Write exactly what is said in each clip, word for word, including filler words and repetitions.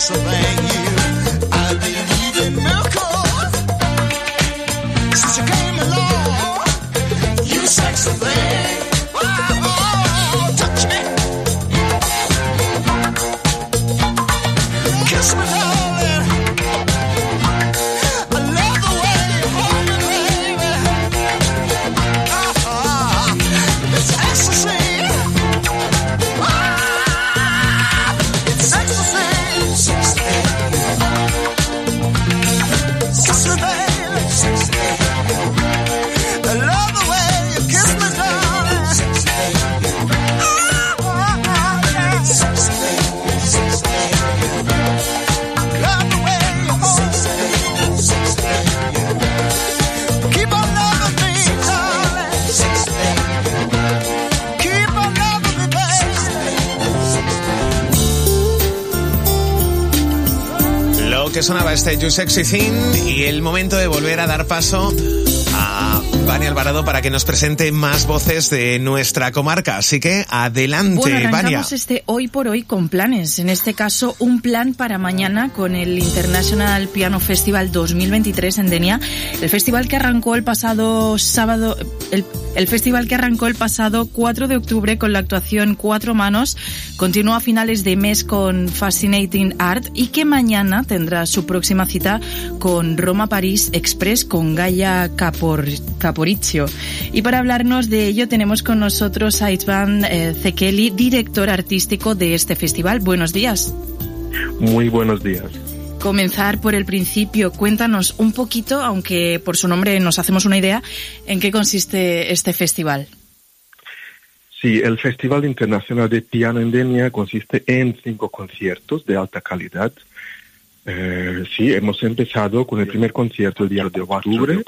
Que sonaba este You Sexy Thing y el momento de volver a dar paso a Vania Alvarado para que nos presente más voces de nuestra comarca. Así que adelante, bueno, arrancamos Vania. este Hoy por Hoy con planes. En este caso, un plan para mañana con el International Piano Festival dos mil veintitrés en Denia. El festival que arrancó el pasado sábado... El, el festival que arrancó el pasado cuatro de octubre con la actuación Cuatro Manos, continúa a finales de mes con Fascinating Art y que mañana tendrá su próxima cita con Roma París Express con Gaia Capor, Caporiccio. Y para hablarnos de ello tenemos con nosotros a Itzvan eh, Zekeli, director artístico de este festival. Buenos días. Muy buenos días. Comenzar por el principio, cuéntanos un poquito, aunque por su nombre nos hacemos una idea, en qué consiste este festival. Sí, el Festival Internacional de Piano en Denia consiste en cinco conciertos de alta calidad. Eh, sí, hemos empezado con el primer concierto el día de octubre.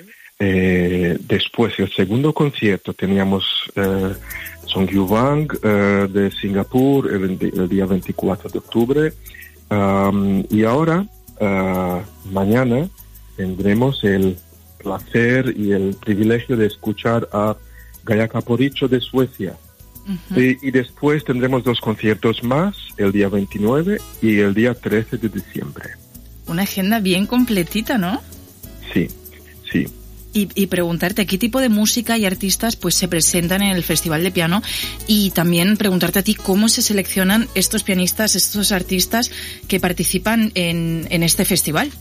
Eh, después, el segundo concierto, teníamos eh, Song-Yu Wang eh, de Singapur el, el día veinticuatro de octubre. Um, y ahora, uh, mañana, tendremos el placer y el privilegio de escuchar a Gaia Caporiccio de Suecia. Uh-huh. Y, y después tendremos dos conciertos más, el día veintinueve y el día trece de diciembre. Una agenda bien completita, ¿no? Sí, sí. Y, y preguntarte qué tipo de música y artistas pues se presentan en el Festival de Piano y también preguntarte a ti cómo se seleccionan estos pianistas, estos artistas que participan en, en este festival.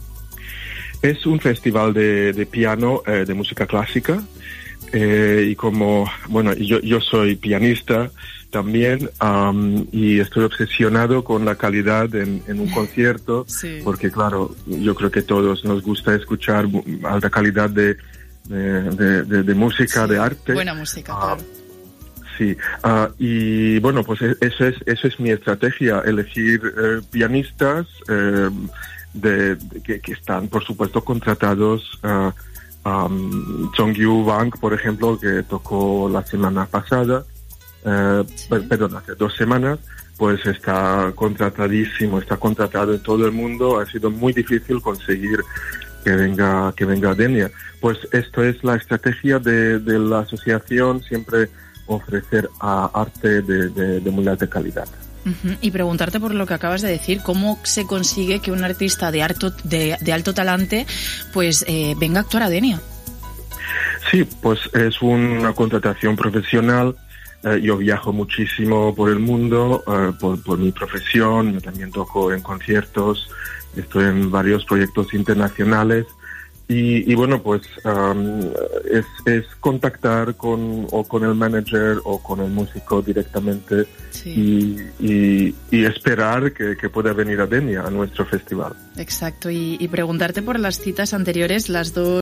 Es un festival de, de piano, eh, de música clásica, eh, y como, bueno, yo, yo soy pianista también, um, y estoy obsesionado con la calidad en, en un concierto, sí. Porque claro, yo creo que todos nos gusta escuchar alta calidad de, de, de, de, de música, sí. De arte. Buena música, uh, claro. Sí, uh, y bueno, pues eso es, eso es mi estrategia, elegir eh, pianistas eh, de, de que, que están, por supuesto, contratados. Uh, um, Song-Yu Wang, por ejemplo, que tocó la semana pasada, Uh, sí. perdón, hace dos semanas, pues está contratadísimo, está contratado en todo el mundo. Ha sido muy difícil conseguir que venga que venga a Denia. Pues esto es la estrategia de, de la asociación, siempre ofrecer a arte de, de, de muy alta calidad. Uh-huh. Y preguntarte por lo que acabas de decir, ¿cómo se consigue que un artista de alto, de, de alto talante pues eh, venga a actuar a Denia? Sí, pues es una contratación profesional. Uh, yo viajo muchísimo por el mundo, uh, por, por mi profesión. Yo también toco en conciertos, estoy en varios proyectos internacionales y, y bueno, pues um, es, es contactar con o con el manager o con el músico directamente, sí. y, y, y esperar que, que pueda venir a Denia, a nuestro festival. Exacto, y, y preguntarte por las citas anteriores, las dos